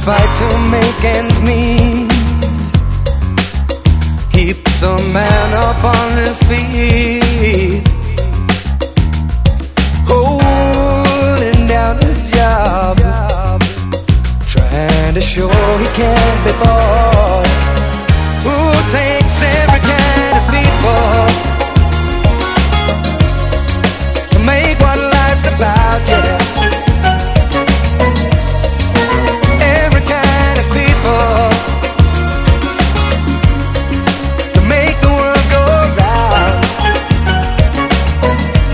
fight to make ends meet keeps a man up on his feet.